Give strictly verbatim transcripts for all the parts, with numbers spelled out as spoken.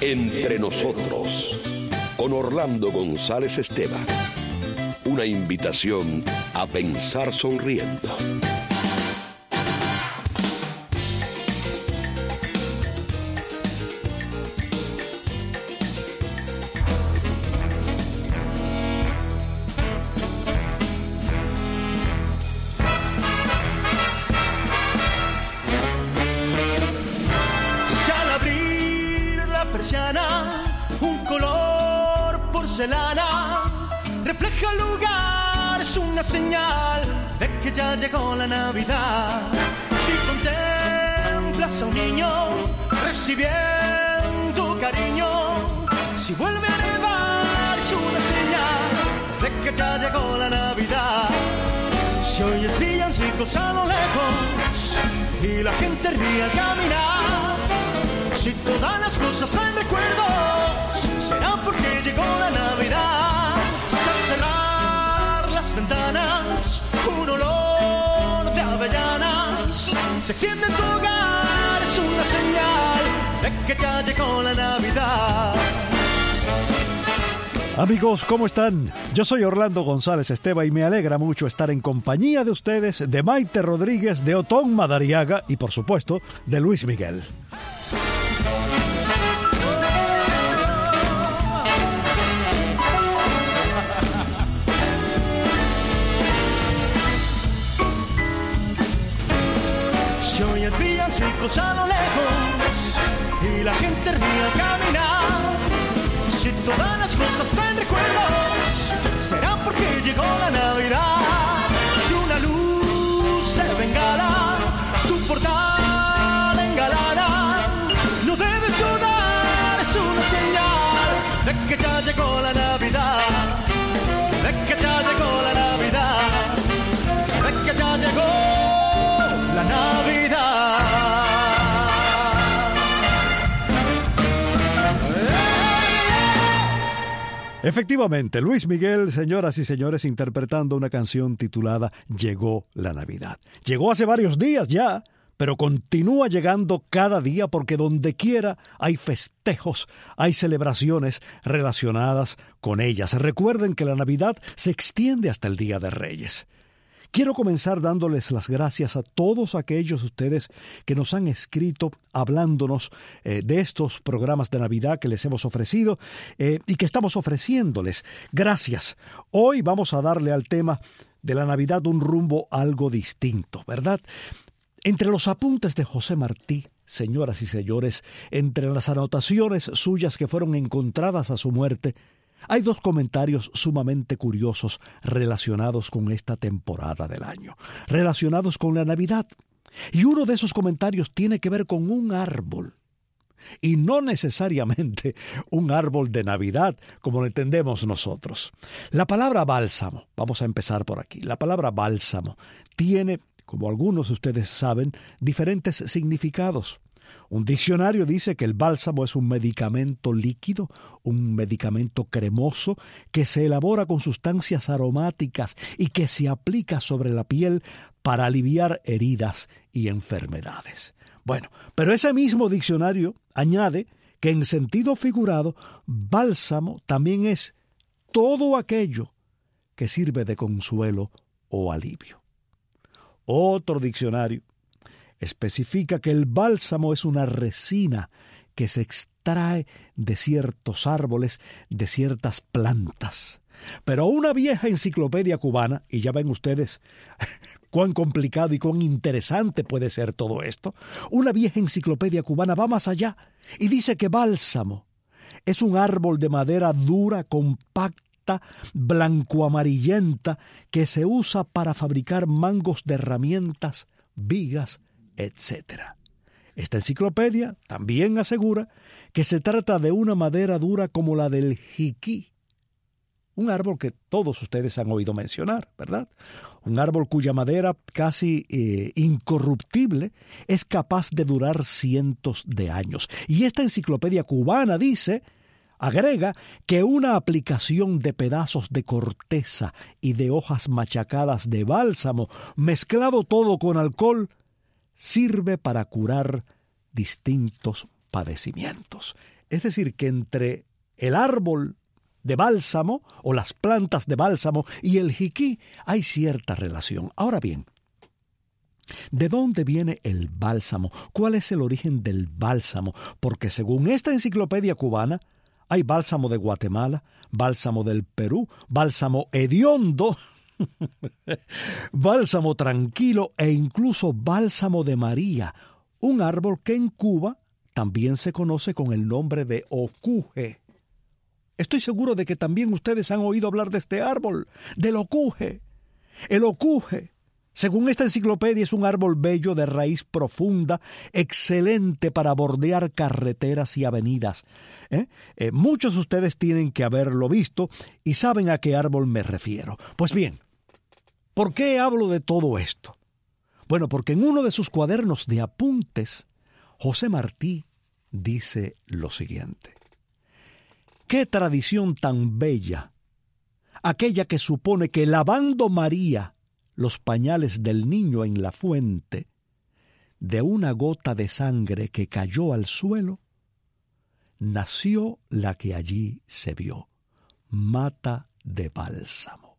Entre nosotros, con Orlando González Esteban. Una invitación a pensar sonriendo. Un color porcelana refleja el lugar, es una señal de que ya llegó la Navidad. Si contemplas a un niño recibiendo cariño, si vuelve a nevar, es una señal de que ya llegó la Navidad. Si oyes villancicos a lo lejos y la gente ríe al caminar, si todas las cosas traen recuerdos, será porque llegó la Navidad. Al cerrar las ventanas, un olor de avellanas se extiende en tu hogar, es una señal de que ya llegó la Navidad. Amigos, ¿cómo están? Yo soy Orlando González Esteban y me alegra mucho estar en compañía de ustedes, de Maite Rodríguez, de Otón Madariaga y, por supuesto, de Luis Miguel. Si oyes villancicos a lo lejos y la gente ríe al caminar, si todas las cosas traen recuerdos, será porque llegó la Navidad. Si una luz de bengala tu portal engalana, no debes sudar, es una señal de que ya llegó la Navidad, de que ya llegó la Navidad, de que ya llegó la Navidad. Efectivamente, Luis Miguel, señoras y señores, interpretando una canción titulada Llegó la Navidad. Llegó hace varios días ya, pero continúa llegando cada día porque donde quiera hay festejos, hay celebraciones relacionadas con ellas. Recuerden que la Navidad se extiende hasta el Día de Reyes. Quiero comenzar dándoles las gracias a todos aquellos de ustedes que nos han escrito hablándonos eh, de estos programas de Navidad que les hemos ofrecido eh, y que estamos ofreciéndoles. Gracias. Hoy vamos a darle al tema de la Navidad un rumbo algo distinto, ¿verdad? Entre los apuntes de José Martí, señoras y señores, entre las anotaciones suyas que fueron encontradas a su muerte, hay dos comentarios sumamente curiosos relacionados con esta temporada del año, relacionados con la Navidad. Y uno de esos comentarios tiene que ver con un árbol. Y no necesariamente un árbol de Navidad, como lo entendemos nosotros. La palabra bálsamo, vamos a empezar por aquí, la palabra bálsamo tiene, como algunos de ustedes saben, diferentes significados. Un diccionario dice que el bálsamo es un medicamento líquido, un medicamento cremoso que se elabora con sustancias aromáticas y que se aplica sobre la piel para aliviar heridas y enfermedades. Bueno, pero ese mismo diccionario añade que en sentido figurado, bálsamo también es todo aquello que sirve de consuelo o alivio. Otro diccionario especifica que el bálsamo es una resina que se extrae de ciertos árboles, de ciertas plantas. Pero una vieja enciclopedia cubana, y ya ven ustedes cuán complicado y cuán interesante puede ser todo esto, una vieja enciclopedia cubana va más allá y dice que bálsamo es un árbol de madera dura, compacta, blanco-amarillenta, que se usa para fabricar mangos de herramientas, vigas, etcétera. Esta enciclopedia también asegura que se trata de una madera dura como la del jiquí, un árbol que todos ustedes han oído mencionar, ¿verdad? Un árbol cuya madera casi eh, incorruptible es capaz de durar cientos de años. Y esta enciclopedia cubana dice, agrega, que una aplicación de pedazos de corteza y de hojas machacadas de bálsamo, mezclado todo con alcohol, sirve para curar distintos padecimientos. Es decir, que entre el árbol de bálsamo o las plantas de bálsamo y el jiquí hay cierta relación. Ahora bien, ¿de dónde viene el bálsamo? ¿Cuál es el origen del bálsamo? Porque según esta enciclopedia cubana, hay bálsamo de Guatemala, bálsamo del Perú, bálsamo hediondo, bálsamo tranquilo e incluso bálsamo de María, un árbol que en Cuba también se conoce con el nombre de ocuje. Estoy seguro de que también ustedes han oído hablar de este árbol, del ocuje. El ocuje, según esta enciclopedia, es un árbol bello de raíz profunda, excelente para bordear carreteras y avenidas. ¿Eh? Eh, muchos de ustedes tienen que haberlo visto y saben a qué árbol me refiero. Pues bien, ¿por qué hablo de todo esto? Bueno, porque en uno de sus cuadernos de apuntes, José Martí dice lo siguiente: ¡qué tradición tan bella! Aquella que supone que lavando María los pañales del niño en la fuente, de una gota de sangre que cayó al suelo, nació la que allí se vio, mata de bálsamo.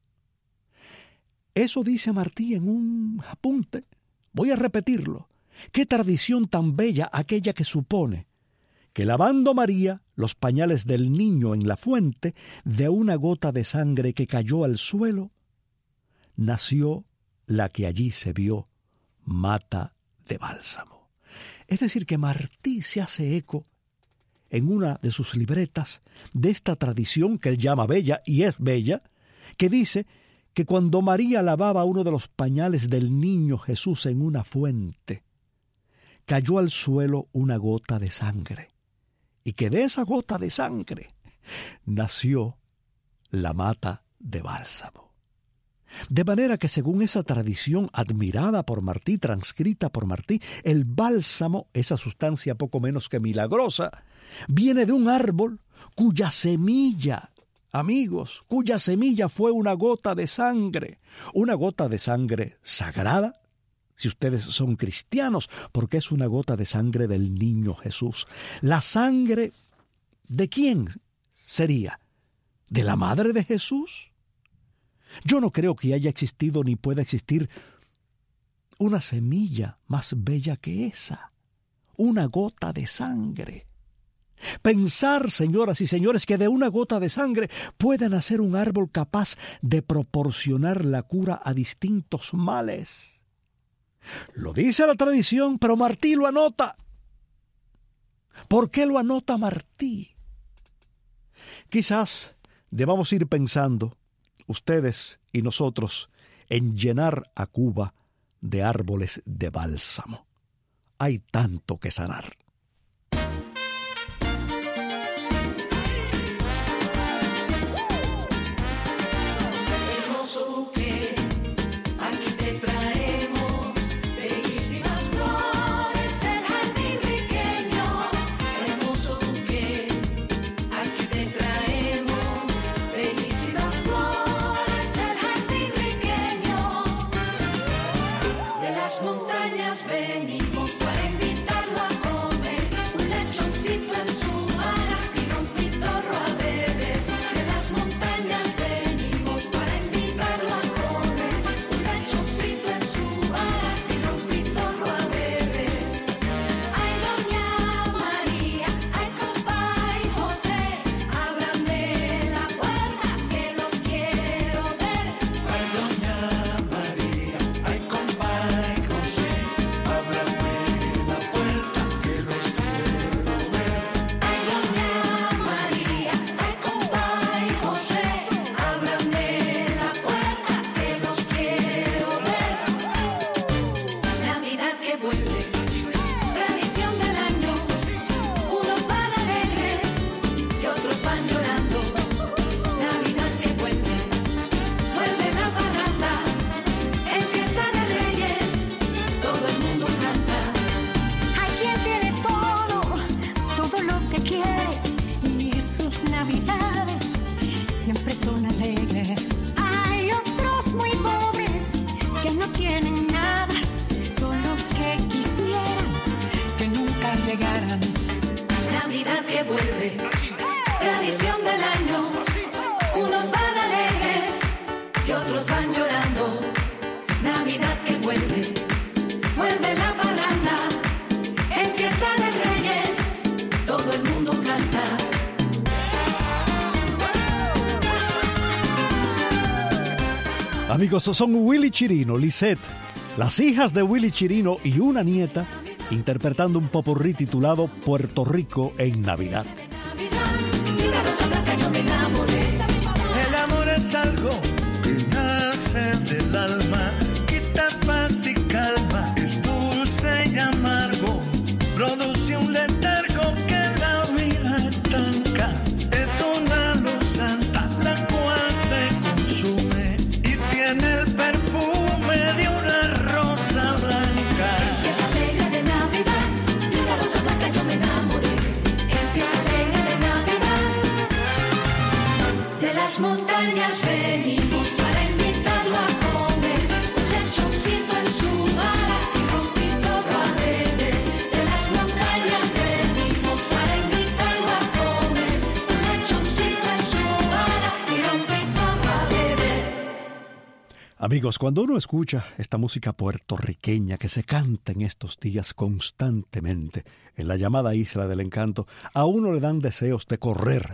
Eso dice Martí en un apunte. Voy a repetirlo. ¡Qué tradición tan bella aquella que supone que lavando María los pañales del niño en la fuente, de una gota de sangre que cayó al suelo, nació la que allí se vio, mata de bálsamo! Es decir, que Martí se hace eco en una de sus libretas de esta tradición que él llama bella, y es bella, que dice que cuando María lavaba uno de los pañales del niño Jesús en una fuente, cayó al suelo una gota de sangre, y que de esa gota de sangre nació la mata de bálsamo. De manera que según esa tradición admirada por Martí, transcrita por Martí, el bálsamo, esa sustancia poco menos que milagrosa, viene de un árbol cuya semilla, amigos, cuya semilla fue una gota de sangre, una gota de sangre sagrada, si ustedes son cristianos, porque es una gota de sangre del niño Jesús. ¿La sangre de quién sería? ¿De la madre de Jesús? Yo no creo que haya existido ni pueda existir una semilla más bella que esa, una gota de sangre. Pensar, señoras y señores, que de una gota de sangre puede nacer un árbol capaz de proporcionar la cura a distintos males. Lo dice la tradición, pero Martí lo anota. ¿Por qué lo anota Martí? Quizás debamos ir pensando, ustedes y nosotros, en llenar a Cuba de árboles de bálsamo. Hay tanto que sanar. Montañas venimos para invitarlo a comer. Navidad que vuelve, tradición del año. Unos van alegres y otros van llorando. Navidad que vuelve, vuelve la parranda. En fiesta de Reyes, todo el mundo canta. Amigos, son Willy Chirino, Lisette, las hijas de Willy Chirino y una nieta, interpretando un popurrí titulado Puerto Rico en Navidad. El amor es algo que nace del alma, quita paz y calma, es dulce y amargo, produce un letargo que la vida estanca, es una luz santa la cual se consume y tiene el perfume de una rosa blanca. En fiesta alegre de Navidad, de una rosa blanca yo me enamoré. En fiesta alegre de Navidad, de las montañas venimos para invitarlo a comer. Un lechoncito en su vara y rompito a beber. De las montañas venimos para invitarlo a comer. Un lechoncito en su vara y rompito a beber. Amigos, cuando uno escucha esta música puertorriqueña que se canta en estos días constantemente en la llamada Isla del Encanto, a uno le dan deseos de correr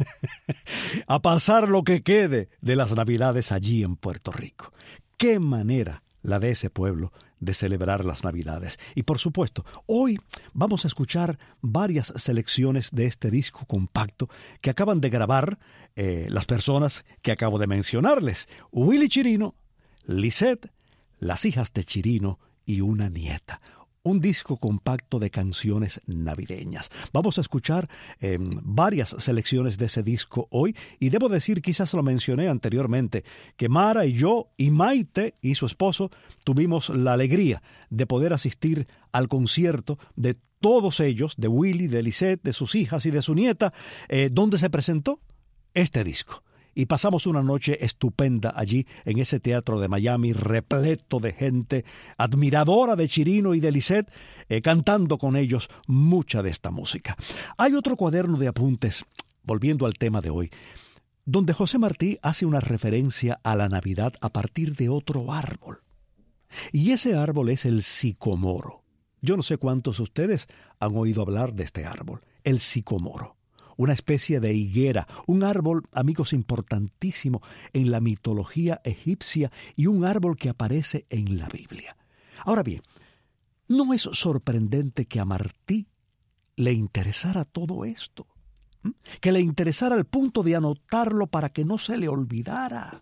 a pasar lo que quede de las Navidades allí en Puerto Rico. ¡Qué manera la de ese pueblo de celebrar las Navidades! Y por supuesto, hoy vamos a escuchar varias selecciones de este disco compacto que acaban de grabar eh, las personas que acabo de mencionarles: Willy Chirino, Lisette, las hijas de Chirino y una nieta. Un disco compacto de canciones navideñas. Vamos a escuchar eh, varias selecciones de ese disco hoy, y debo decir, quizás lo mencioné anteriormente, que Mara y yo y Maite y su esposo tuvimos la alegría de poder asistir al concierto de todos ellos, de Willy, de Lisette, de sus hijas y de su nieta, eh, donde se presentó este disco. Y pasamos una noche estupenda allí en ese teatro de Miami, repleto de gente admiradora de Chirino y de Lisette, eh, cantando con ellos mucha de esta música. Hay otro cuaderno de apuntes, volviendo al tema de hoy, donde José Martí hace una referencia a la Navidad a partir de otro árbol. Y ese árbol es el sicomoro. Yo no sé cuántos de ustedes han oído hablar de este árbol, el sicomoro. Una especie de higuera, un árbol, amigos, importantísimo en la mitología egipcia y un árbol que aparece en la Biblia. Ahora bien, ¿no es sorprendente que a Martí le interesara todo esto? ¿Mm? Que le interesara al punto de anotarlo para que no se le olvidara.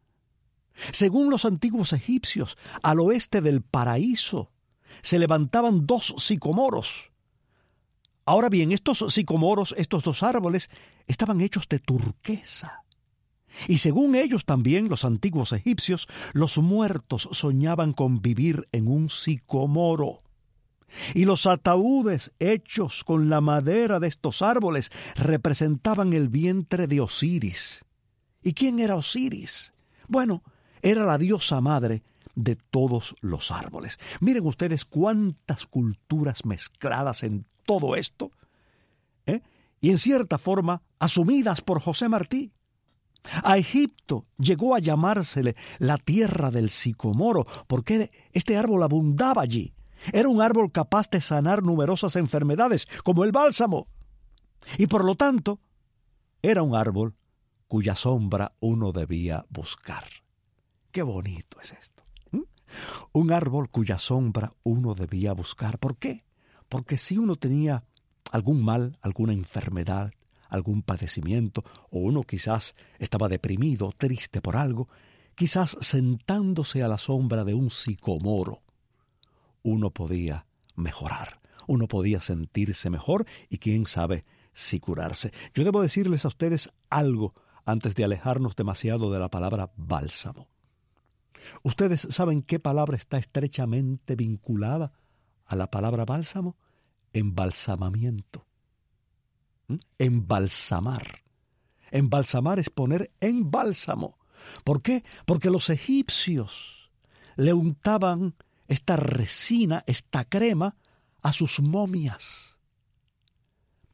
Según los antiguos egipcios, al oeste del paraíso se levantaban dos sicomoros. Ahora bien, estos sicomoros, estos dos árboles, estaban hechos de turquesa. Y según ellos también, los antiguos egipcios, los muertos soñaban con vivir en un sicomoro. Y los ataúdes hechos con la madera de estos árboles representaban el vientre de Osiris. ¿Y quién era Osiris? Bueno, era la diosa madre de todos los árboles. Miren ustedes cuántas culturas mezcladas en todo esto, ¿eh? Y en cierta forma asumidas por José Martí. A Egipto llegó a llamársele la tierra del sicomoro, porque este árbol abundaba allí. Era un árbol capaz de sanar numerosas enfermedades, como el bálsamo. Y por lo tanto, era un árbol cuya sombra uno debía buscar. ¡Qué bonito es esto! ¿Mm? Un árbol cuya sombra uno debía buscar. ¿Por qué? Porque si uno tenía algún mal, alguna enfermedad, algún padecimiento, o uno quizás estaba deprimido, triste por algo, quizás sentándose a la sombra de un sicomoro, uno podía mejorar, uno podía sentirse mejor y quién sabe si curarse. Yo debo decirles a ustedes algo antes de alejarnos demasiado de la palabra bálsamo. ¿Ustedes saben qué palabra está estrechamente vinculada a la palabra bálsamo? Embalsamamiento. ¿Mm? Embalsamar. Embalsamar es poner en bálsamo. ¿Por qué? Porque los egipcios le untaban esta resina, esta crema, a sus momias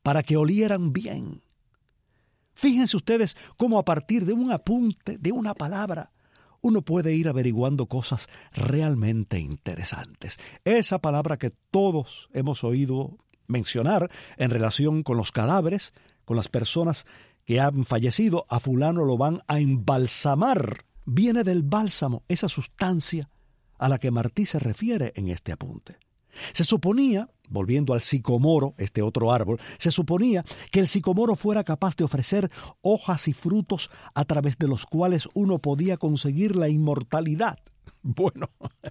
para que olieran bien. Fíjense ustedes cómo a partir de un apunte, de una palabra, uno puede ir averiguando cosas realmente interesantes. Esa palabra que todos hemos oído mencionar en relación con los cadáveres, con las personas que han fallecido, a fulano lo van a embalsamar. Viene del bálsamo, esa sustancia a la que Martí se refiere en este apunte. Se suponía, volviendo al sicomoro, este otro árbol, se suponía que el sicomoro fuera capaz de ofrecer hojas y frutos a través de los cuales uno podía conseguir la inmortalidad. Bueno,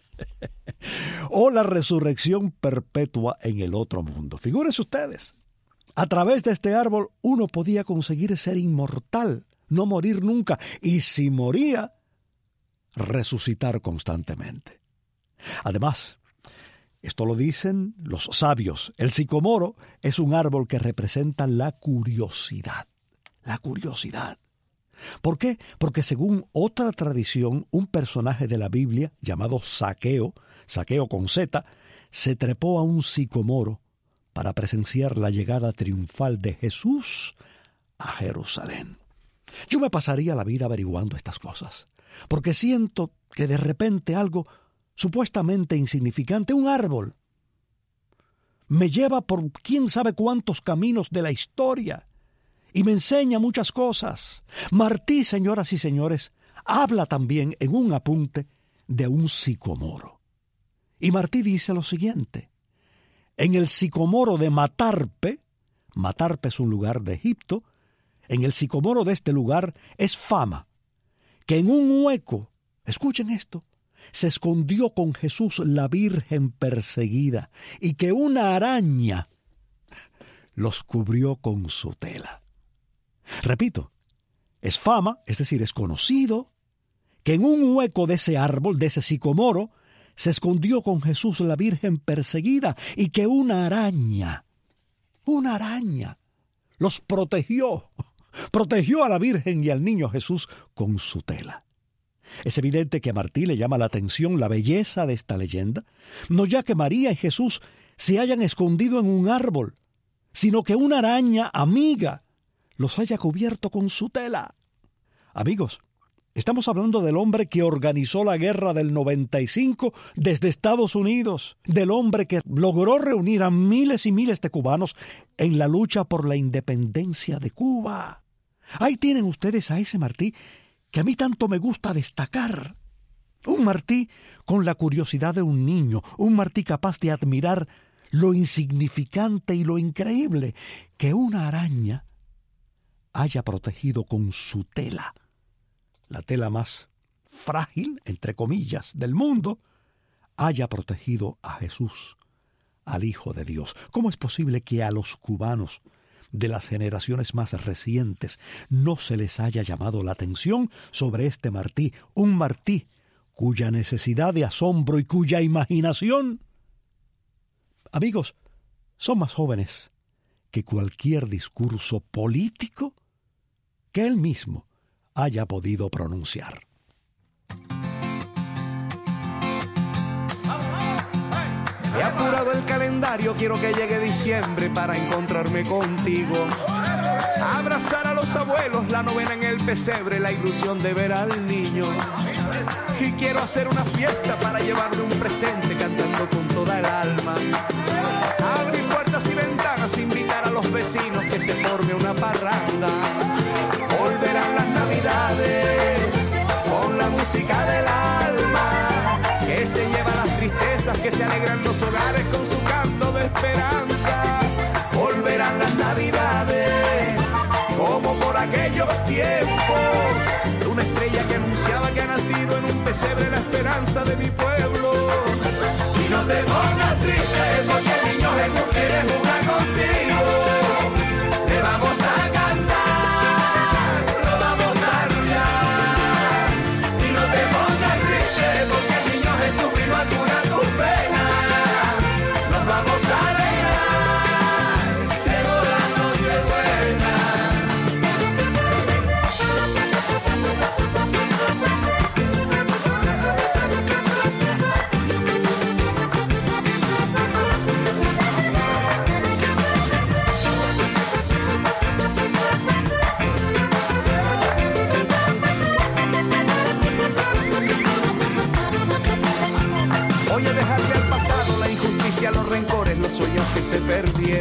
o la resurrección perpetua en el otro mundo. Figúrense ustedes, a través de este árbol uno podía conseguir ser inmortal, no morir nunca, y si moría, resucitar constantemente. Además, esto lo dicen los sabios, el sicomoro es un árbol que representa la curiosidad. La curiosidad. ¿Por qué? Porque según otra tradición, un personaje de la Biblia llamado Zaqueo, Zaqueo con Z, se trepó a un sicomoro para presenciar la llegada triunfal de Jesús a Jerusalén. Yo me pasaría la vida averiguando estas cosas, porque siento que de repente algo supuestamente insignificante, un árbol, me lleva por quién sabe cuántos caminos de la historia y me enseña muchas cosas. Martí, señoras y señores, habla también en un apunte de un sicomoro. Y Martí dice lo siguiente: en el sicomoro de Matarpe, Matarpe es un lugar de Egipto, en el sicomoro de este lugar es fama que en un hueco, escuchen esto, se escondió con Jesús la Virgen perseguida y que una araña los cubrió con su tela. Repito, es fama, es decir, es conocido, que en un hueco de ese árbol, de ese sicomoro, se escondió con Jesús la Virgen perseguida y que una araña, una araña, los protegió, protegió a la Virgen y al niño Jesús con su tela. Es evidente que a Martí le llama la atención la belleza de esta leyenda, no ya que María y Jesús se hayan escondido en un árbol, sino que una araña amiga los haya cubierto con su tela. Amigos, estamos hablando del hombre que organizó la guerra del noventa y cinco desde Estados Unidos, del hombre que logró reunir a miles y miles de cubanos en la lucha por la independencia de Cuba. Ahí tienen ustedes a ese Martí que a mí tanto me gusta destacar. Un Martí con la curiosidad de un niño, un Martí capaz de admirar lo insignificante y lo increíble que una araña haya protegido con su tela, la tela más frágil, entre comillas, del mundo, haya protegido a Jesús, al Hijo de Dios. ¿Cómo es posible que a los cubanos de las generaciones más recientes no se les haya llamado la atención sobre este Martí, un Martí cuya necesidad de asombro y cuya imaginación, amigos, son más jóvenes que cualquier discurso político que él mismo haya podido pronunciar? He apurado el calendario, quiero que llegue diciembre para encontrarme contigo. Abrazar a los abuelos, la novena en el pesebre, la ilusión de ver al niño. Y quiero hacer una fiesta para llevarle un presente cantando con toda el alma. Abrir puertas y ventanas, invitar a los vecinos que se forme una parranda. Volverán las navidades con la música del alma, que se lleva las tristezas, que se alegran los hogares con su canto de esperanza. Volverán las navidades como por aquellos tiempos, una estrella que anunciaba que ha nacido en un pesebre la esperanza de mi pueblo. Y no te pongas triste porque el niño Jesús quiere jugar contigo. Le vamos a cantar, lo vamos a arrullar. Y no te pongas triste porque el niño Jesús vino a curar tus penas. Nos vamos a alegrar, llegó la noche buena.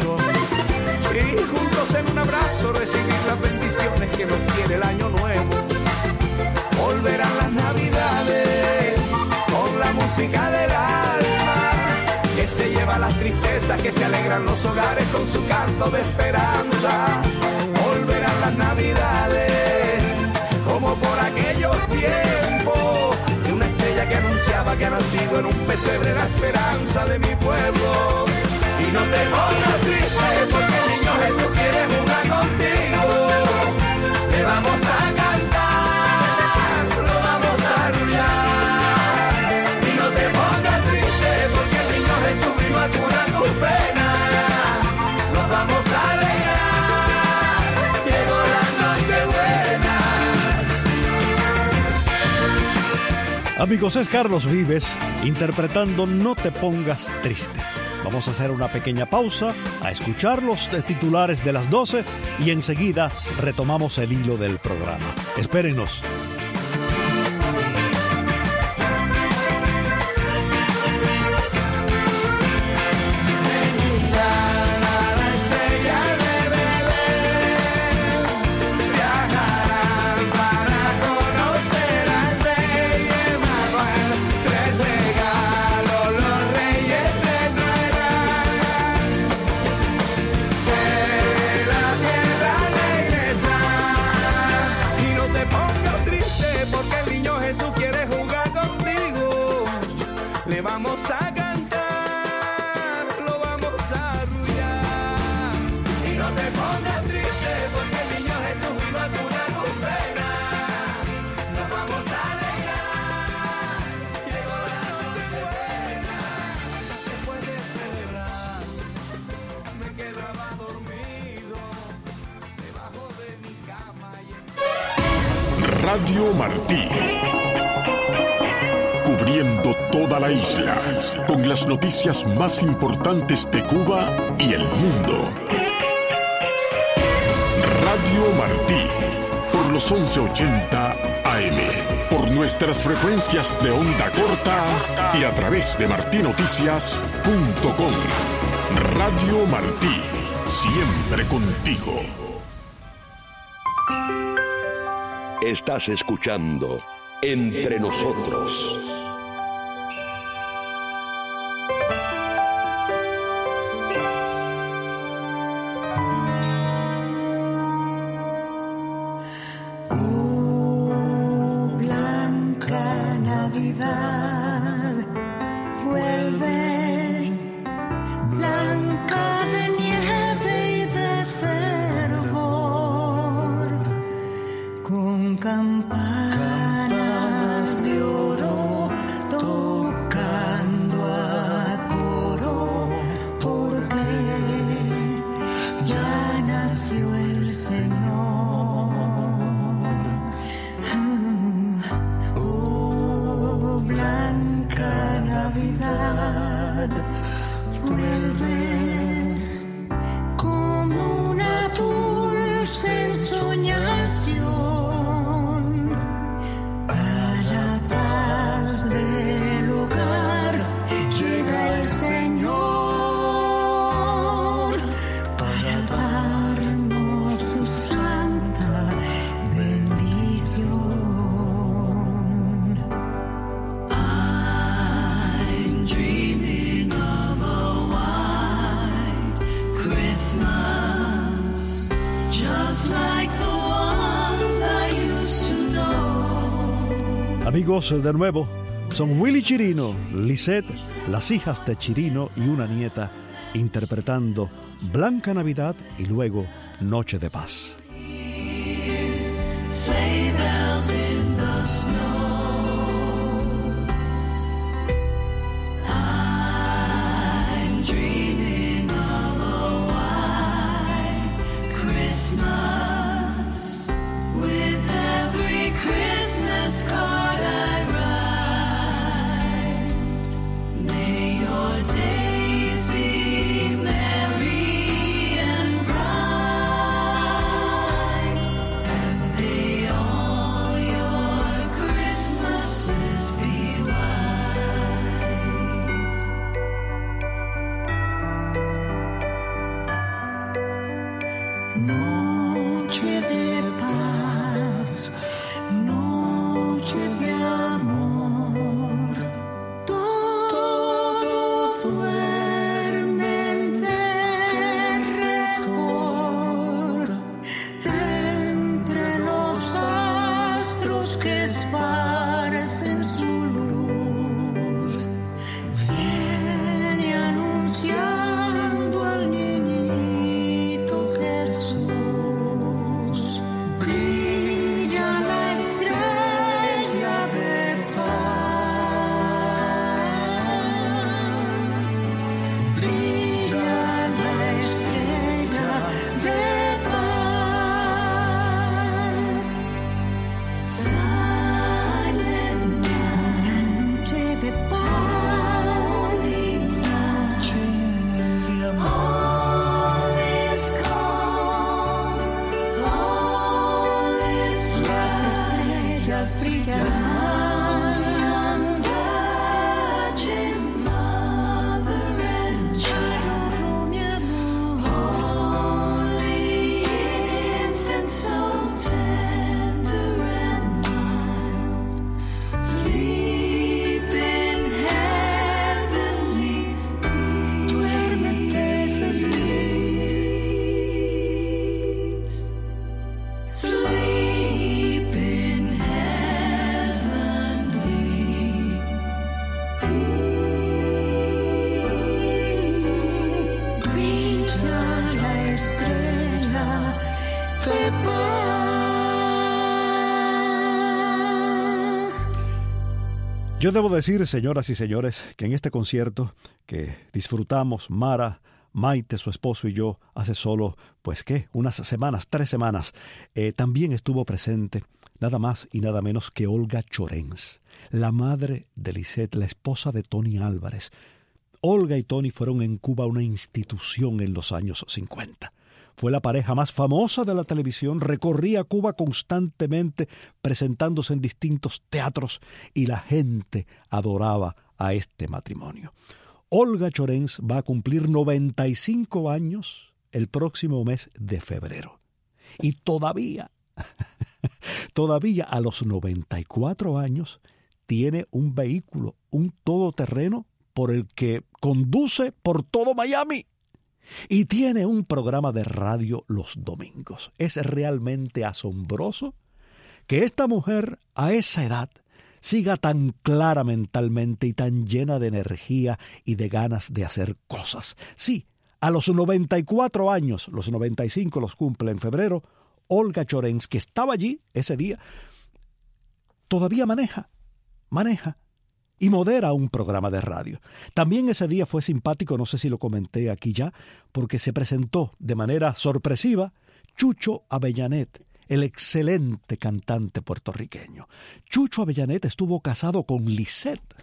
quiero. Y juntos en un abrazo recibir las bendiciones que nos tiene el año nuevo. Volverán las navidades con la música del alma, que se lleva las tristezas, que se alegran los hogares con su canto de esperanza. Volverán las navidades como por aquellos tiempos, de una estrella que anunciaba que ha nacido en un pesebre la esperanza de mi pueblo. Y no te pongas triste porque el niño Jesús quiere jugar contigo. Le vamos a cantar, lo vamos a arrullar. Y no te pongas triste porque el niño Jesús vino a curar tus penas. Nos vamos a alegrar, llegó la noche buena. Amigos, es Carlos Vives interpretando No te pongas triste. Vamos a hacer una pequeña pausa, a escuchar los titulares de las doce y enseguida retomamos el hilo del programa. Espérenos. Vamos a cantar, lo vamos a arrullar. Y no te pongas triste porque el niño Jesús vino a curar tu pena. Nos vamos a alegrar, llegó la noche buena. Después de celebrar, me quedaba dormido debajo de mi cama y... Radio Martí, cubriendo toda la isla, con las noticias más importantes de Cuba y el mundo. Radio Martí, por los once ochenta A M, por nuestras frecuencias de onda corta y a través de martinoticias punto com. Radio Martí, siempre contigo. Estás escuchando Entre Nosotros. Campanas de oro tocando a coro, porque ya nació el Señor. Oh, blanca Navidad, vuelves como una dulce ensoñación. Amigos, de nuevo, son Willy Chirino, Lisette, las hijas de Chirino y una nieta interpretando Blanca Navidad y luego Noche de Paz. Sleigh bells in the snow. I'm dreaming of a white Christmas with every Christmas card. Noche de paz, noche de amor, todo duerme en derredor, entre los astros que esparcen su luz, viene anunciando al niñito Jesús. Brilla la estrella de paz, brilla la estrella de paz. Silent night, noche de paz y noche de amor. All is calm, all is bright. Las estrellas brillarán. Virgin Mother and Child, mi amor. Holy infant, so tender and mild. Sleep in heavenly peace. Duérmete feliz. Sleep in heavenly peace. Brilla la estrella de paz. Yo debo decir, señoras y señores, que en este concierto que disfrutamos Mara, Maite, su esposo y yo, hace solo, pues qué, unas semanas, tres semanas, eh, también estuvo presente nada más y nada menos que Olga Llorens, la madre de Lisette, la esposa de Tony Álvarez. Olga y Tony fueron en Cuba una institución en los años cincuenta. Fue la pareja más famosa de la televisión, recorría Cuba constantemente presentándose en distintos teatros y la gente adoraba a este matrimonio. Olga Llorens va a cumplir noventa y cinco años el próximo mes de febrero. Y todavía, todavía a los noventa y cuatro años, tiene un vehículo, un todoterreno por el que conduce por todo Miami. Y tiene un programa de radio los domingos. Es realmente asombroso que esta mujer a esa edad siga tan clara mentalmente y tan llena de energía y de ganas de hacer cosas. Sí, a los noventa y cuatro años, los noventa y cinco los cumple en febrero, Olga Llorens, que estaba allí ese día, todavía maneja, maneja y modera un programa de radio. También ese día fue simpático, no sé si lo comenté aquí ya, porque se presentó de manera sorpresiva Chucho Avellanet, el excelente cantante puertorriqueño. Chucho Avellanet estuvo casado con Lisette.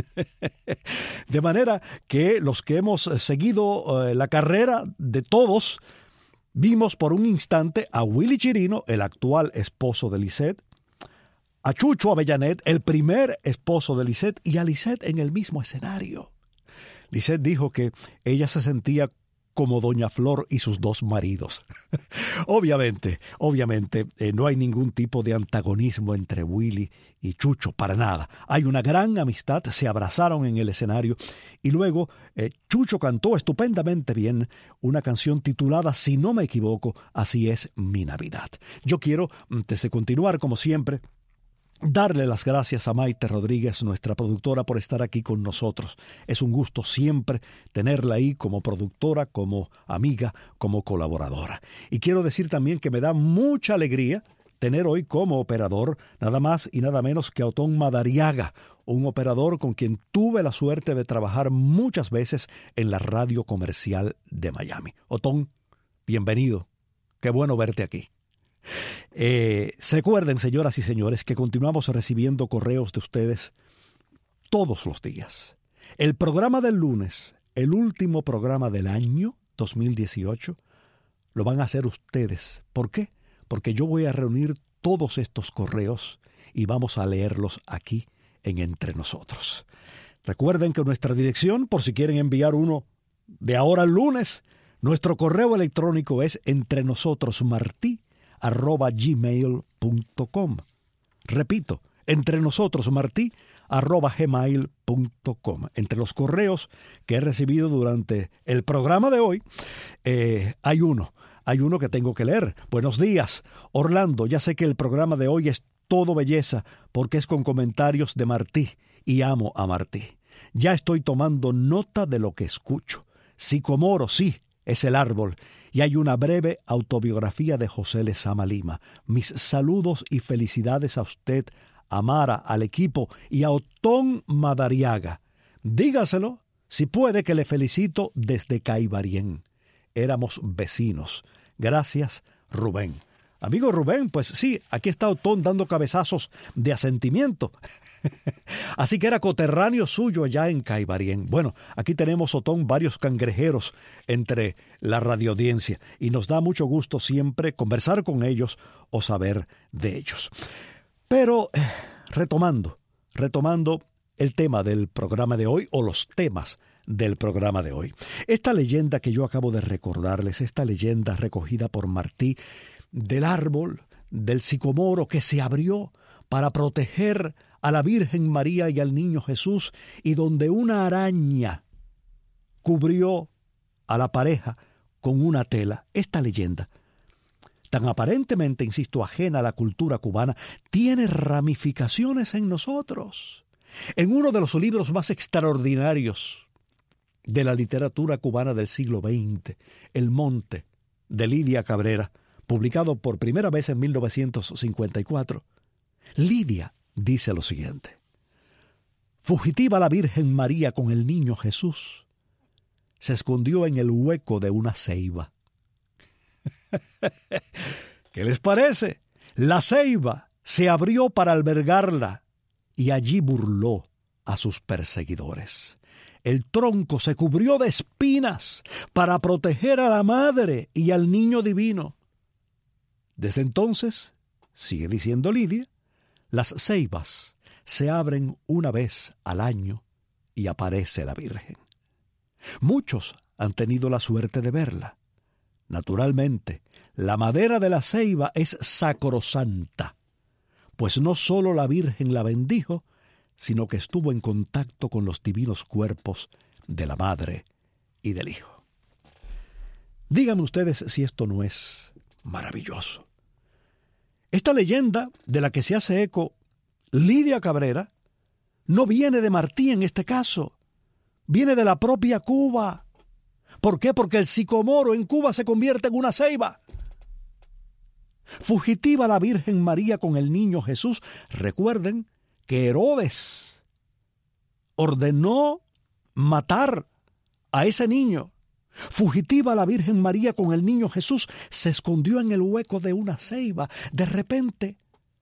De manera que los que hemos seguido eh, la carrera de todos, vimos por un instante a Willy Chirino, el actual esposo de Lisette, a Chucho Avellanet, el primer esposo de Lisette, y a Lisette en el mismo escenario. Lisette dijo que ella se sentía como Doña Flor y sus dos maridos. Obviamente, obviamente, eh, no hay ningún tipo de antagonismo entre Willy y Chucho, para nada. Hay una gran amistad, se abrazaron en el escenario y luego eh, Chucho cantó estupendamente bien una canción titulada, si no me equivoco, Así es mi Navidad. Yo quiero, antes de continuar, como siempre, darle las gracias a Maite Rodríguez, nuestra productora, por estar aquí con nosotros. Es un gusto siempre tenerla ahí como productora, como amiga, como colaboradora. Y quiero decir también que me da mucha alegría tener hoy como operador nada más y nada menos que a Otón Madariaga, un operador con quien tuve la suerte de trabajar muchas veces en la radio comercial de Miami. Otón, bienvenido. Qué bueno verte aquí. Eh, recuerden, señoras y señores, que continuamos recibiendo correos de ustedes todos los días. El programa del lunes, el último programa del año dos mil dieciocho, lo van a hacer ustedes. ¿Por qué? Porque yo voy a reunir todos estos correos y vamos a leerlos aquí en Entre Nosotros. Recuerden que nuestra dirección, por si quieren enviar uno de ahora al lunes, Nuestro correo electrónico es entrenosotrosmartí arroba gmail punto com. Repito, entrenosotrosmartí arroba gmail punto com. Entre los correos que he recibido durante el programa de hoy, eh, hay uno, hay uno que tengo que leer. Buenos días, Orlando. Ya sé que el programa de hoy es todo belleza porque es con comentarios de Martí y amo a Martí. Ya estoy tomando nota de lo que escucho. Sicomoro, sí, es el árbol. Y hay una breve autobiografía de José Lezama Lima. Mis saludos y felicidades a usted, a Mara, al equipo y a Otón Madariaga. Dígaselo, si puede, que le felicito desde Caibarien. Éramos vecinos. Gracias, Rubén. Amigo Rubén, pues sí, aquí está Otón dando cabezazos de asentimiento. Así que era coterráneo suyo allá en Caibarien. Bueno, aquí tenemos, Otón, varios cangrejeros entre la radioaudiencia y nos da mucho gusto siempre conversar con ellos o saber de ellos. Pero eh, retomando, retomando el tema del programa de hoy o los temas del programa de hoy. Esta leyenda que yo acabo de recordarles, esta leyenda recogida por Martí, del árbol, del sicomoro que se abrió para proteger a la Virgen María y al niño Jesús, y donde una araña cubrió a la pareja con una tela. Esta leyenda, tan aparentemente, insisto, ajena a la cultura cubana, tiene ramificaciones en nosotros. En uno de los libros más extraordinarios de la literatura cubana del siglo veinte, El Monte, de Lidia Cabrera, publicado por primera vez en mil novecientos cincuenta y cuatro, Lidia dice lo siguiente: fugitiva la Virgen María con el niño Jesús, se escondió en el hueco de una ceiba. ¿Qué les parece? La ceiba se abrió para albergarla y allí burló a sus perseguidores. El tronco se cubrió de espinas para proteger a la madre y al niño divino. Desde entonces, sigue diciendo Lidia, las ceibas se abren una vez al año y aparece la Virgen. Muchos han tenido la suerte de verla. Naturalmente, la madera de la ceiba es sacrosanta, pues no solo la Virgen la bendijo, sino que estuvo en contacto con los divinos cuerpos de la Madre y del Hijo. Díganme ustedes si esto no es maravilloso. Esta leyenda de la que se hace eco Lidia Cabrera no viene de Martí en este caso, viene de la propia Cuba. ¿Por qué? Porque el sicomoro en Cuba se convierte en una ceiba. Fugitiva la Virgen María con el niño Jesús. Recuerden que Herodes ordenó matar a ese niño. Fugitiva la Virgen María con el niño Jesús se escondió en el hueco de una ceiba. De repente,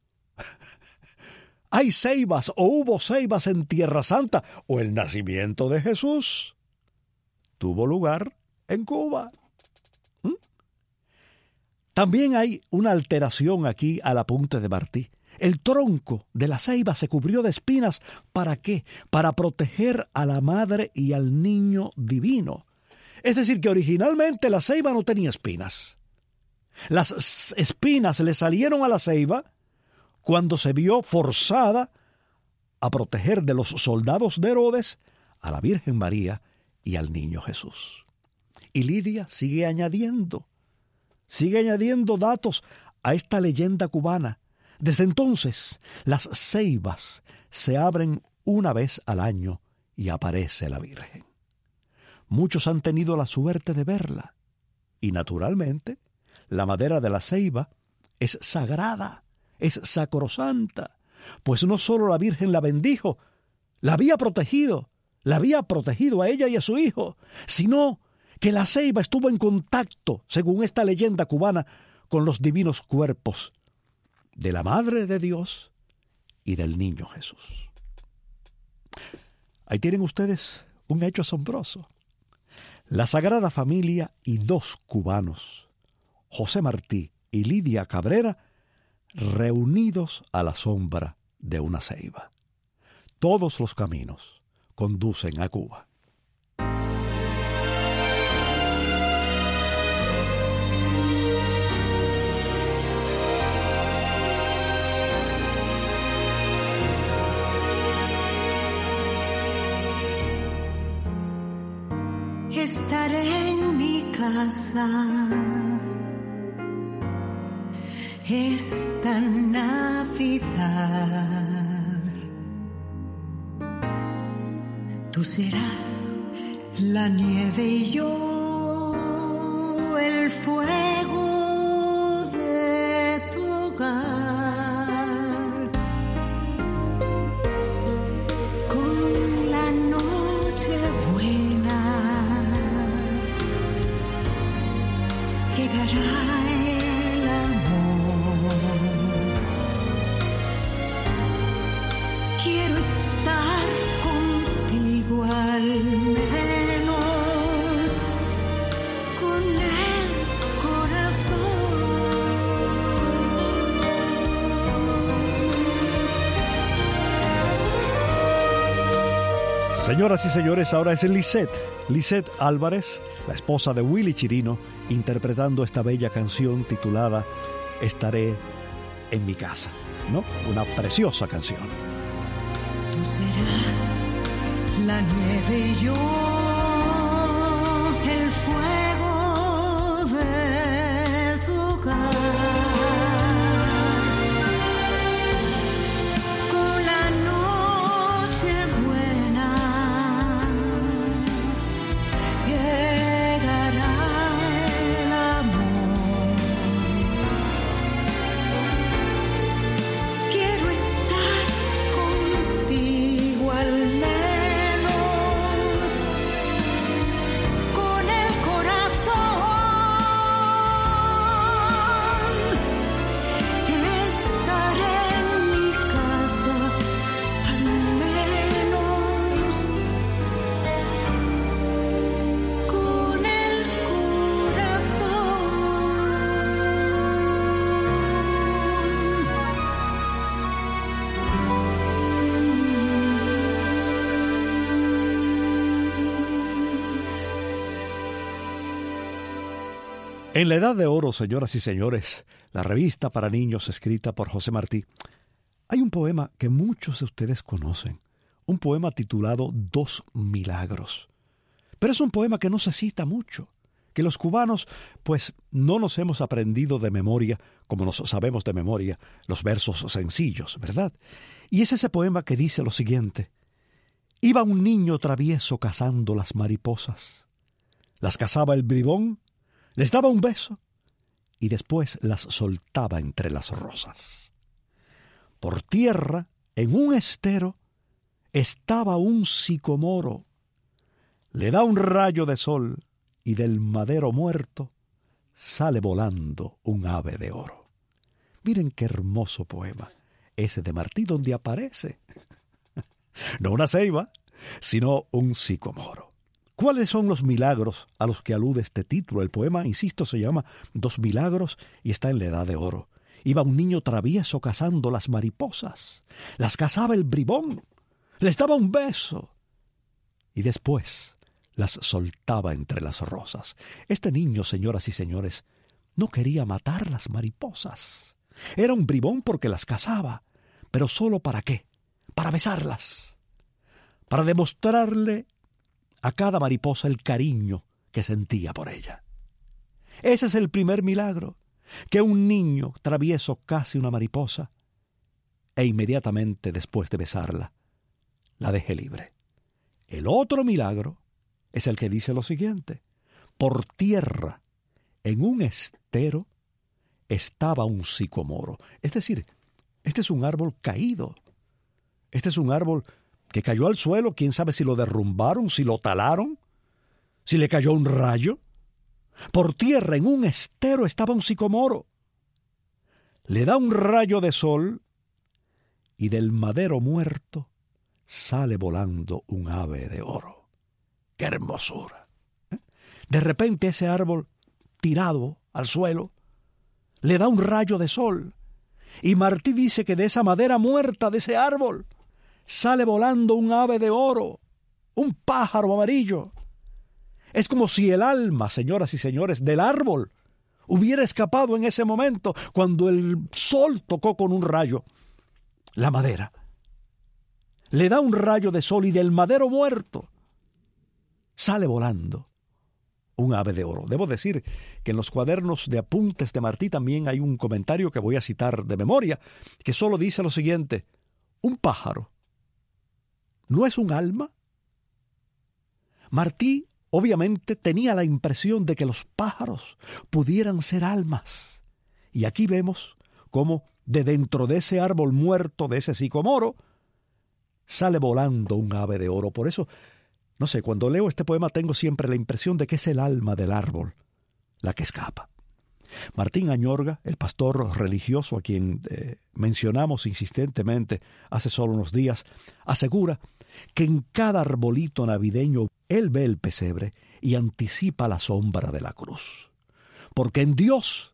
hay ceibas o hubo ceibas en Tierra Santa, o el nacimiento de Jesús tuvo lugar en Cuba. ¿Mm? También hay una alteración aquí al apunte de Martí. El tronco de la ceiba se cubrió de espinas. ¿Para qué? Para proteger a la madre y al niño divino. Es decir, que originalmente la ceiba no tenía espinas. Las espinas le salieron a la ceiba cuando se vio forzada a proteger de los soldados de Herodes a la Virgen María y al niño Jesús. Y Lidia sigue añadiendo, sigue añadiendo datos a esta leyenda cubana. Desde entonces, las ceibas se abren una vez al año y aparece la Virgen. Muchos han tenido la suerte de verla, y naturalmente, la madera de la ceiba es sagrada, es sacrosanta, pues no solo la Virgen la bendijo, la había protegido, la había protegido a ella y a su hijo, sino que la ceiba estuvo en contacto, según esta leyenda cubana, con los divinos cuerpos de la Madre de Dios y del niño Jesús. Ahí tienen ustedes un hecho asombroso. La Sagrada Familia y dos cubanos, José Martí y Lidia Cabrera, reunidos a la sombra de una ceiba. Todos los caminos conducen a Cuba. casa. Esta Navidad tú serás la nieve y yo el fuego de tu hogar. Con la noche buena llegará el amor. Quiero estar contigo al menos con el corazón. Señoras y señores, ahora es Lisette, Lisette Álvarez, la esposa de Willy Chirino, interpretando esta bella canción titulada Estaré en mi casa, ¿no? Una preciosa canción. Tú serás la nieve y yo el fuego de tu hogar. Con la noche buena llegará el amor. Quiero estar contigo al menos con el corazón. Estaré en mi casa al menos con el En la Edad de Oro, señoras y señores, la revista para niños escrita por José Martí, hay un poema que muchos de ustedes conocen, un poema titulado Dos Milagros. Pero es un poema que no se cita mucho, que los cubanos pues no nos hemos aprendido de memoria, como nos sabemos de memoria los versos sencillos, ¿verdad? Y es ese poema que dice lo siguiente: iba un niño travieso cazando las mariposas, las cazaba el bribón, les daba un beso y después las soltaba entre las rosas. Por tierra, en un estero, estaba un sicomoro. Le da un rayo de sol y del madero muerto sale volando un ave de oro. Miren qué hermoso poema ese de Martí, donde aparece no una ceiba, sino un sicomoro. ¿Cuáles son los milagros a los que alude este título? El poema, insisto, se llama Dos Milagros y está en la Edad de Oro. Iba un niño travieso cazando las mariposas. Las cazaba el bribón. Les daba un beso. Y después las soltaba entre las rosas. Este niño, señoras y señores, no quería matar las mariposas. Era un bribón porque las cazaba. ¿Pero solo para qué? Para besarlas. Para demostrarle a cada mariposa el cariño que sentía por ella. Ese es el primer milagro, que un niño travieso case una mariposa e inmediatamente después de besarla, la deje libre. El otro milagro es el que dice lo siguiente: por tierra, en un estero, estaba un sicomoro. Es decir, este es un árbol caído. Este es un árbol que cayó al suelo, quién sabe si lo derrumbaron, si lo talaron, si le cayó un rayo. Por tierra, en un estero, estaba un sicomoro. Le da un rayo de sol y del madero muerto sale volando un ave de oro. ¡Qué hermosura! De repente ese árbol, tirado al suelo, le da un rayo de sol. Y Martí dice que de esa madera muerta, de ese árbol, sale volando un ave de oro, un pájaro amarillo. Es como si el alma, señoras y señores, del árbol hubiera escapado en ese momento cuando el sol tocó con un rayo la madera. Le da un rayo de sol y del madero muerto sale volando un ave de oro. Debo decir que en los cuadernos de apuntes de Martí también hay un comentario que voy a citar de memoria, que solo dice lo siguiente: un pájaro ¿no es un alma? Martí obviamente tenía la impresión de que los pájaros pudieran ser almas. Y aquí vemos cómo de dentro de ese árbol muerto, de ese sicomoro, sale volando un ave de oro. Por eso, no sé, cuando leo este poema tengo siempre la impresión de que es el alma del árbol la que escapa. Martín Añorga, el pastor religioso a quien eh, mencionamos insistentemente hace solo unos días, asegura que en cada arbolito navideño él ve el pesebre y anticipa la sombra de la cruz. Porque en Dios,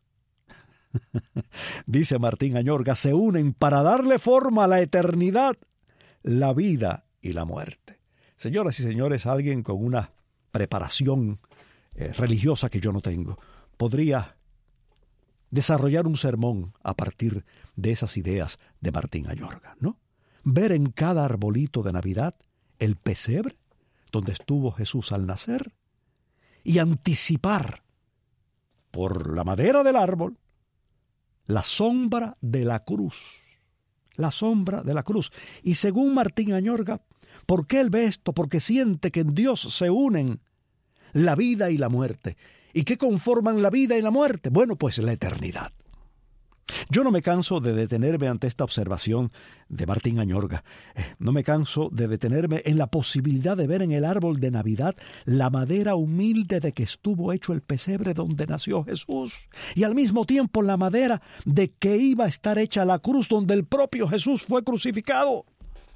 dice Martín Añorga, se unen para darle forma a la eternidad, la vida y la muerte. Señoras y señores, alguien con una preparación eh, religiosa que yo no tengo podría desarrollar un sermón a partir de esas ideas de Martín Añorga, ¿no? Ver en cada arbolito de Navidad el pesebre donde estuvo Jesús al nacer y anticipar por la madera del árbol la sombra de la cruz. La sombra de la cruz. Y según Martín Añorga, ¿por qué él ve esto? Porque siente que en Dios se unen la vida y la muerte. ¿Y qué conforman la vida y la muerte? Bueno, pues la eternidad. Yo no me canso de detenerme ante esta observación de Martín Añorga. Eh, no me canso de detenerme en la posibilidad de ver en el árbol de Navidad la madera humilde de que estuvo hecho el pesebre donde nació Jesús, y al mismo tiempo la madera de que iba a estar hecha la cruz donde el propio Jesús fue crucificado.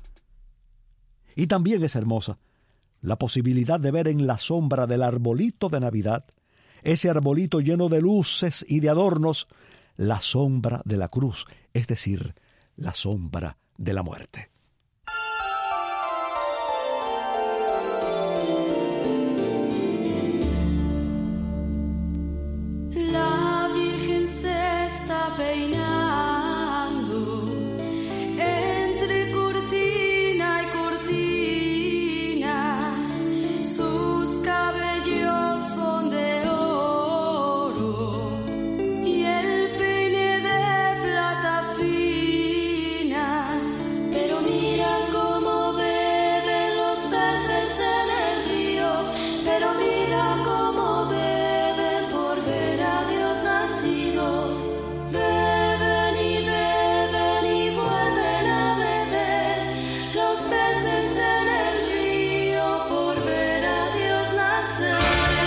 Y también es hermosa la posibilidad de ver en la sombra del arbolito de Navidad, ese arbolito lleno de luces y de adornos, la sombra de la cruz, es decir, la sombra de la muerte. La Virgen se está peinando entre cortina y cortina, sus cabellos son de oro y el peine de plata fina, pero mira cómo beben los peces en el río, pero mira cómo beben por ver a Dios nacido, beben y beben y vuelven a beber los peces en el río por ver a Dios nacer.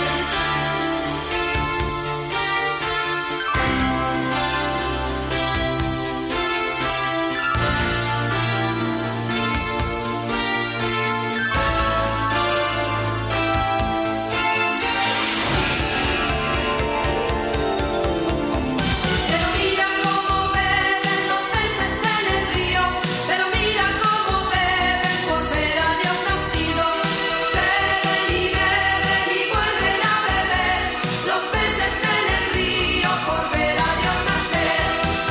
Pero mira cómo beben los peces en el río, pero mira cómo beben por ver a Dios nacido, beben y beben y vuelven a beber los peces en el río por ver a Dios nacer.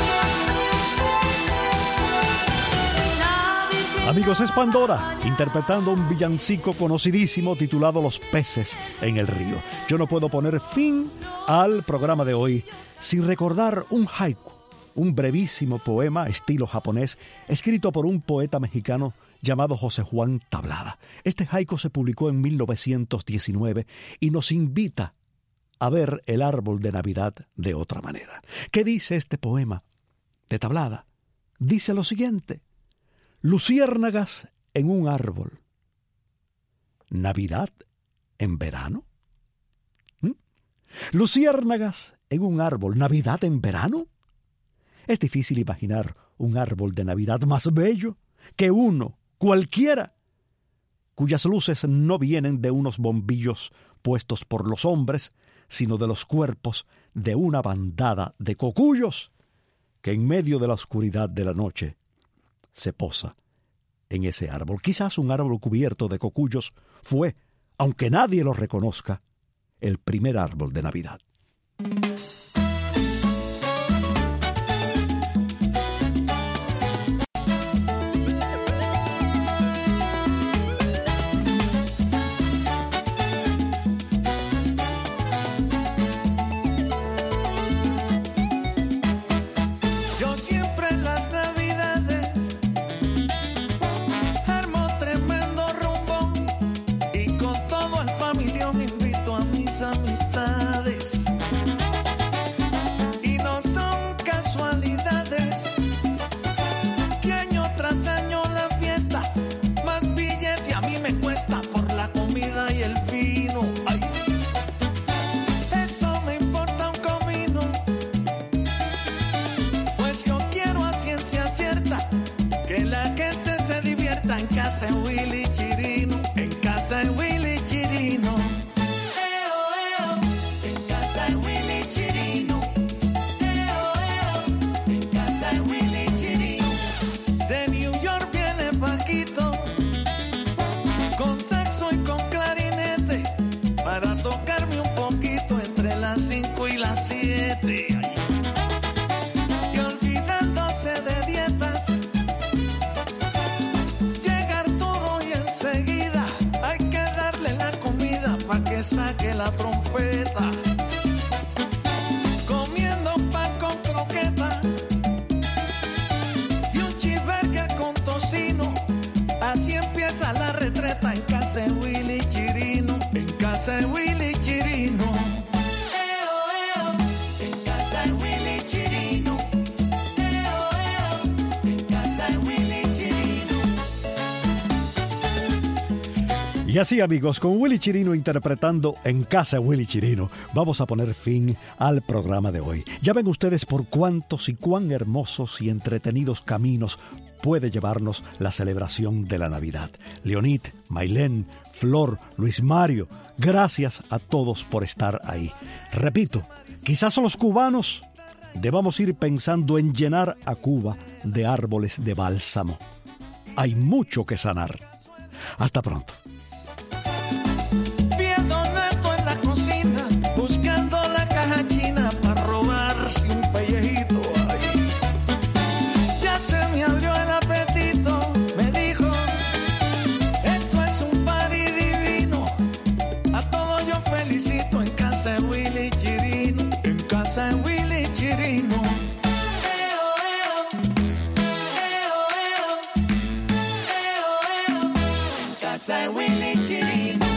La Virgen Amigos, es Pandora, interpretando un villancico conocidísimo titulado Los peces en el río. Yo no puedo poner fin al programa de hoy sin recordar un haiku, un brevísimo poema estilo japonés, escrito por un poeta mexicano llamado José Juan Tablada. Este haiku se publicó en mil novecientos diecinueve y nos invita a ver el árbol de Navidad de otra manera. ¿Qué dice este poema de Tablada? Dice lo siguiente: luciérnagas en un árbol, ¿Navidad en verano? ¿Mm? Luciérnagas en un árbol, ¿Navidad en verano? Es difícil imaginar un árbol de Navidad más bello que uno, cualquiera, cuyas luces no vienen de unos bombillos puestos por los hombres, sino de los cuerpos de una bandada de cocuyos que en medio de la oscuridad de la noche se posa en ese árbol. Quizás un árbol cubierto de cocuyos fue, aunque nadie lo reconozca, el primer árbol de Navidad. Yo siempre en las navidades armo tremendo rumbo y con todo el familión invito a mis amistades. Y no son casualidades que año tras año la fiesta más billete a mí me cuesta por la comida y el vino. Ay, eso me importa un comino, pues yo quiero a ciencia cierta que la gente se divierta en casa de Willy Chirino, en casa de Willy Chirino. Eo, eo, en casa de Willy Chirino. Eo, eo, en casa de Willy Chirino. De New York viene Paquito con saxo y con clarinete para tocarme un poquito entre las cinco y las siete. Y olvidándose de dietas, llega Arturo y enseguida hay que darle la comida para que saque la trompeta. Comiendo pan con croqueta y un cheeseburger con tocino. Así empieza la retreta en casa de Willy Chirino, en casa de Willy Chirino. Eo, eo, en casa de Willy Chirino. Eo, eo, en casa de Willy Chirino. Y así, amigos, con Willy Chirino interpretando En casa de Willy Chirino, vamos a poner fin al programa de hoy. Ya ven ustedes por cuántos y cuán hermosos y entretenidos caminos puede llevarnos la celebración de la Navidad. Leonid, Maylén, Flor, Luis Mario, gracias a todos por estar ahí. Repito, quizás los cubanos debamos ir pensando en llenar a Cuba de árboles de bálsamo. Hay mucho que sanar. Hasta pronto. Donato en la cocina, buscando la caja china para robarse un pellejito. Ay, ya se me abrió el apetito, me dijo, esto es un party divino. A todos yo felicito en casa de Willy Chirino, en casa de Willy Chirino. Eo, eo, eo, eo, eo, eo, en casa de Willy Chirino.